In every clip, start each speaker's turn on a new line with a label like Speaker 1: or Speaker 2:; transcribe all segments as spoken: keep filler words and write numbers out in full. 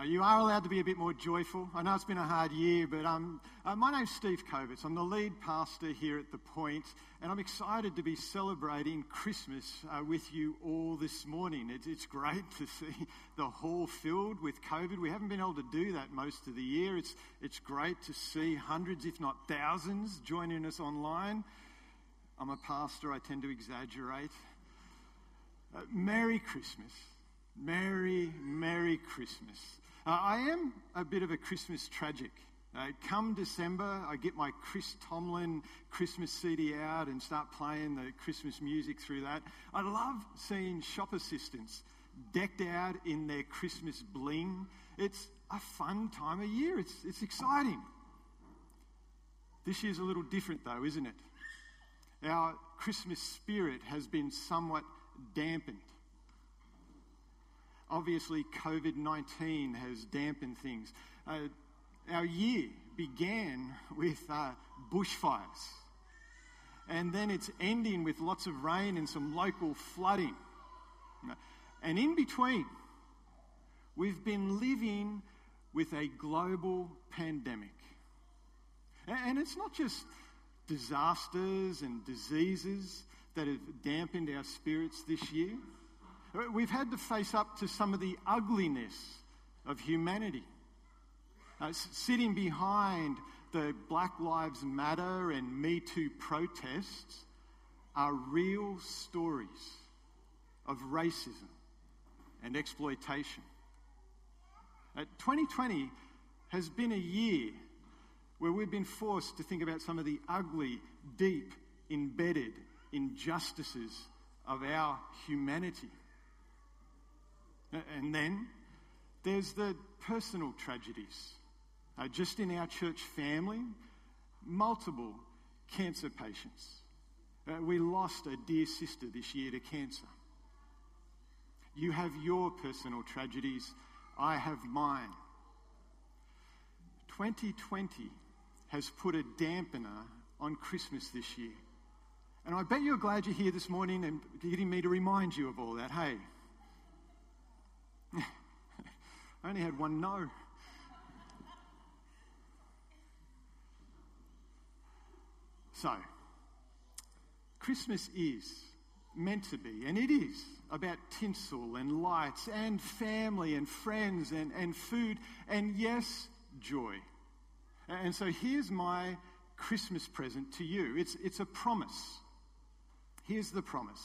Speaker 1: Uh, you are allowed to be a bit more joyful. I know it's been a hard year, but um, uh, my name's Steve Kovitz. I'm the lead pastor here at The Point, and I'm excited to be celebrating Christmas uh, with you all this morning. It, it's great to see the hall filled with COVID. We haven't been able to do that most of the year. It's, it's great to see hundreds, if not thousands, joining us online. I'm a pastor. I tend to exaggerate. Uh, Merry Christmas. Merry, Merry Christmas. Uh, I am a bit of a Christmas tragic. Uh, come December, I get my Chris Tomlin Christmas C D out and start playing the Christmas music through that. I love seeing shop assistants decked out in their Christmas bling. It's a fun time of year. It's, it's exciting. This year's a little different though, isn't it? Our Christmas spirit has been somewhat dampened. Obviously, covid nineteen has dampened things. Uh, our year began with uh, bushfires. And then it's ending with lots of rain and some local flooding. And in between, we've been living with a global pandemic. And it's not just disasters and diseases that have dampened our spirits this year. We've had to face up to some of the ugliness of humanity. Uh, sitting behind the Black Lives Matter and Me Too protests are real stories of racism and exploitation. Uh, twenty twenty has been a year where we've been forced to think about some of the ugly, deep, embedded injustices of our humanity. And then there's the personal tragedies. Uh, just in our church family, multiple cancer patients. Uh, we lost a dear sister this year to cancer. You have your personal tragedies. I have mine. twenty twenty has put a dampener on Christmas this year. And I bet you're glad you're here this morning and getting me to remind you of all that. Hey, I only had one no. So, Christmas is meant to be, and it is, about tinsel and lights and family and friends and, and food and, yes, joy. And so here's my Christmas present to you. It's, it's a promise. Here's the promise.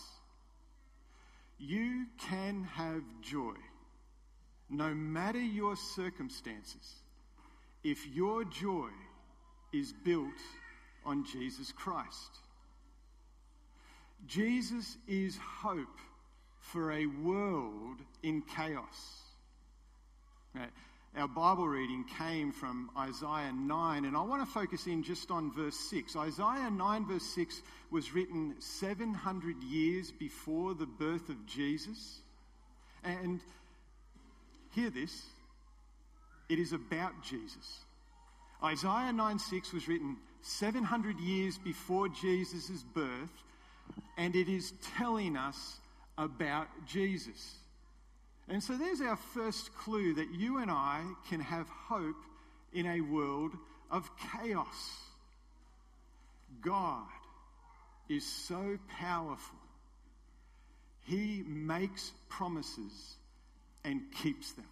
Speaker 1: You can have joy. No matter your circumstances, if your joy is built on Jesus Christ. Jesus is hope for a world in chaos. Now, our Bible reading came from Isaiah nine, and I want to focus in just on verse six. Isaiah nine verse six was written seven hundred years before the birth of Jesus. And hear this, it is about Jesus. Isaiah nine six was written seven hundred years before Jesus' birth, and it is telling us about Jesus. And so there's our first clue that you and I can have hope in a world of chaos. God is so powerful. He makes promises and keeps them.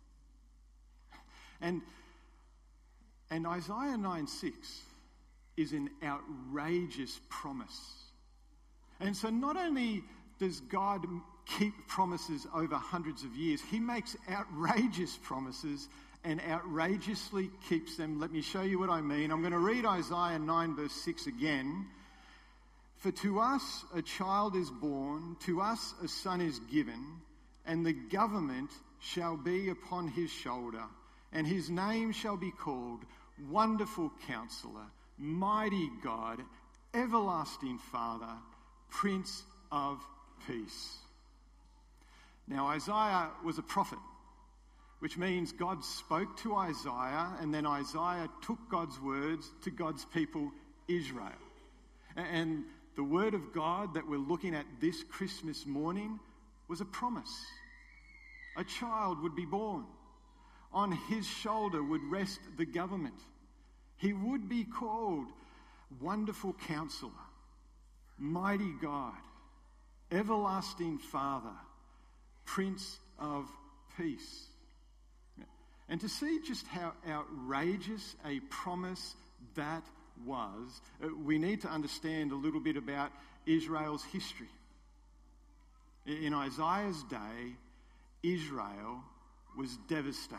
Speaker 1: And, and Isaiah nine six is an outrageous promise. And so not only does God keep promises over hundreds of years, he makes outrageous promises and outrageously keeps them. Let me show you what I mean. I'm going to read Isaiah nine verse six again. For to us a child is born, to us a son is given, and the government shall be upon his shoulder, and his name shall be called Wonderful Counselor, Mighty God, Everlasting Father, Prince of Peace. Now, Isaiah was a prophet, which means God spoke to Isaiah, and then Isaiah took God's words to God's people, Israel. And the word of God that we're looking at this Christmas morning was a promise. A child would be born. On his shoulder would rest the government. He would be called Wonderful Counselor, Mighty God, Everlasting Father, Prince of Peace. And to see just how outrageous a promise that was, we need to understand a little bit about Israel's history. In Isaiah's day, Israel was devastated.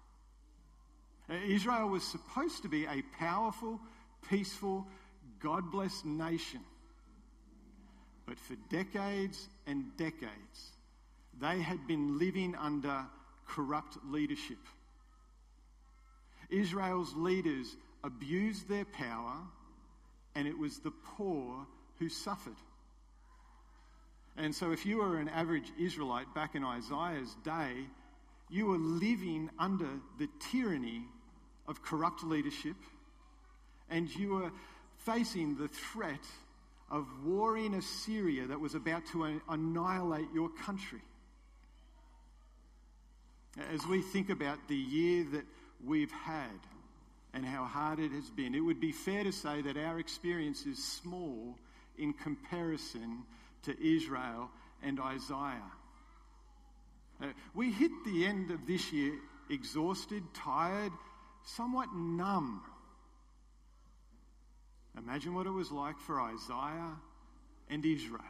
Speaker 1: Israel was supposed to be a powerful, peaceful, God-blessed nation. But for decades and decades, they had been living under corrupt leadership. Israel's leaders abused their power, and it was the poor who suffered. And so if you were an average Israelite back in Isaiah's day, you were living under the tyranny of corrupt leadership, and you were facing the threat of warring Assyria that was about to annihilate your country. As we think about the year that we've had and how hard it has been, it would be fair to say that our experience is small in comparison to Israel and Isaiah. Uh, we hit the end of this year exhausted, tired, somewhat numb. Imagine what it was like for Isaiah and Israel.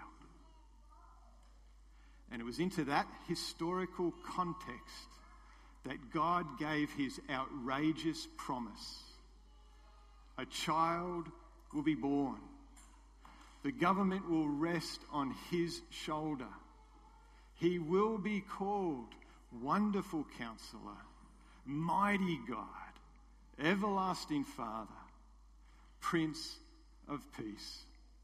Speaker 1: And it was into that historical context that God gave his outrageous promise. A child will be born. The government will rest on his shoulder. He will be called Wonderful Counselor, Mighty God, Everlasting Father, Prince of Peace.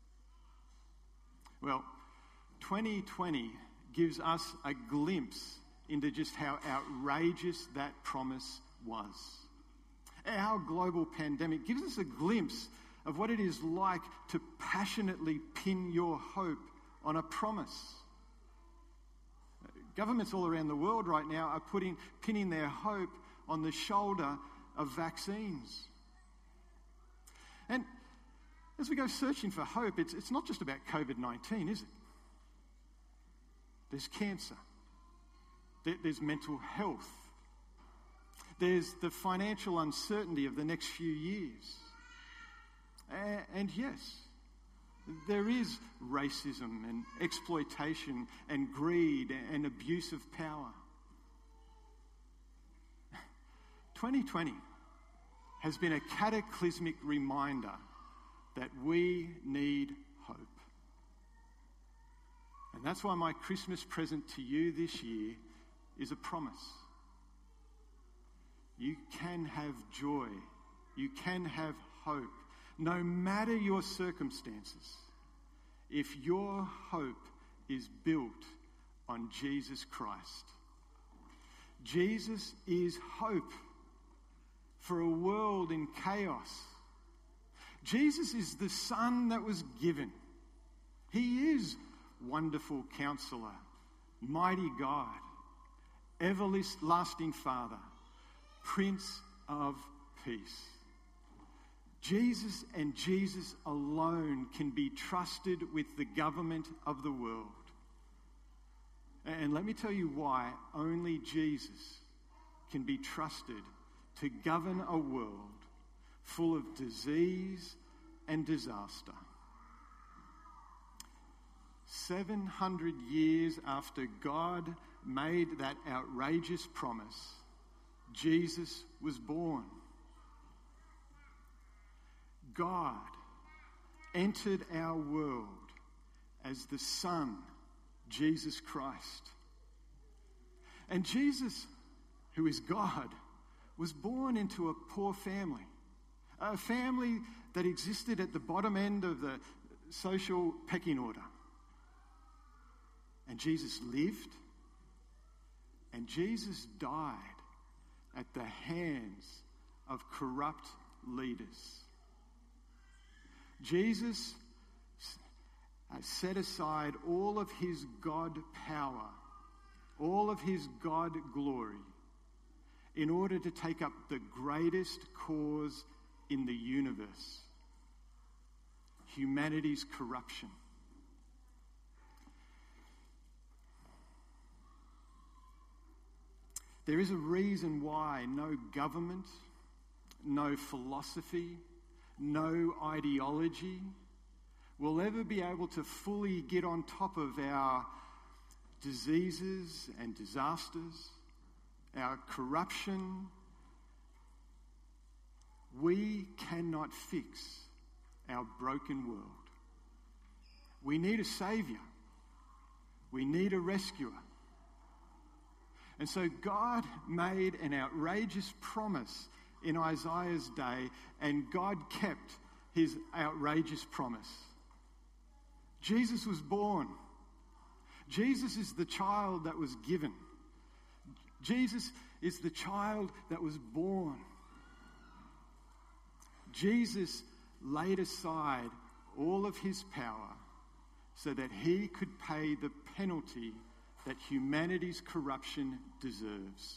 Speaker 1: Well, twenty twenty gives us a glimpse into just how outrageous that promise was. Our global pandemic gives us a glimpse of what it is like to passionately pin your hope on a promise. Governments all around the world right now are putting, pinning their hope on the shoulder of vaccines. And as we go searching for hope, it's, it's not just about covid nineteen, is it? There's cancer. There, there's mental health. There's the financial uncertainty of the next few years. And, and yes, there is racism and exploitation and greed and abuse of power. twenty twenty has been a cataclysmic reminder that we need hope. And that's why my Christmas present to you this year is a promise. You can have joy. You can have hope. No matter your circumstances, if your hope is built on Jesus Christ. Jesus is hope for a world in chaos. Jesus is the Son that was given. He is Wonderful Counselor, Mighty God, Everlasting Father, Prince of Peace. Jesus and Jesus alone can be trusted with the government of the world. And let me tell you why only Jesus can be trusted to govern a world full of disease and disaster. seven hundred years after God made that outrageous promise, Jesus was born. God entered our world as the Son, Jesus Christ. And Jesus, who is God, was born into a poor family, a family that existed at the bottom end of the social pecking order. And Jesus lived, and Jesus died at the hands of corrupt leaders. Jesus set aside all of his God power, all of his God glory, in order to take up the greatest cause in the universe: humanity's corruption. There is a reason why no government, no philosophy, no ideology will ever be able to fully get on top of our diseases and disasters, our corruption. We cannot fix our broken world. We need a saviour. We need a rescuer. And so God made an outrageous promise in Isaiah's day, and God kept his outrageous promise. Jesus was born. Jesus is the child that was given. Jesus is the child that was born. Jesus laid aside all of his power so that he could pay the penalty that humanity's corruption deserves.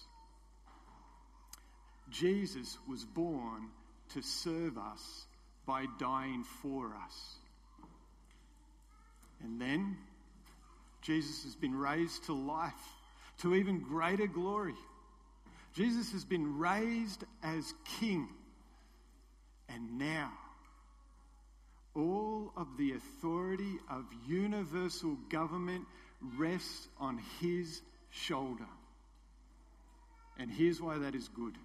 Speaker 1: Jesus was born to serve us by dying for us. And then Jesus has been raised to life, to even greater glory. Jesus has been raised as King. And now, all of the authority of universal government rests on his shoulder. And here's why that is good.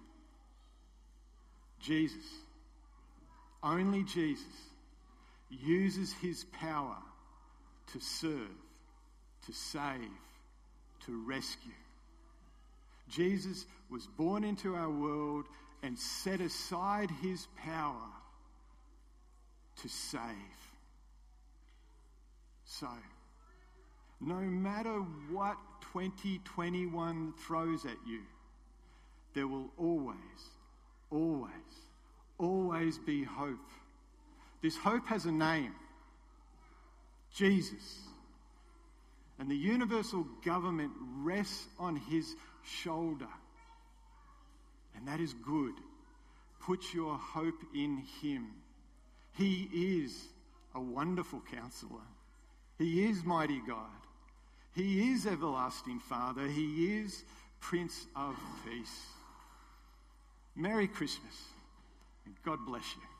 Speaker 1: Jesus, only Jesus, uses his power to serve, to save, to rescue. Jesus was born into our world and set aside his power to save. So, no matter what twenty twenty-one throws at you, there will always, always, always be hope. This hope has a name: Jesus. And the universal government rests on his shoulder. And that is good. Put your hope in him. He is a wonderful counselor. He is mighty God. He is everlasting Father. He is Prince of Peace. Merry Christmas, and God bless you.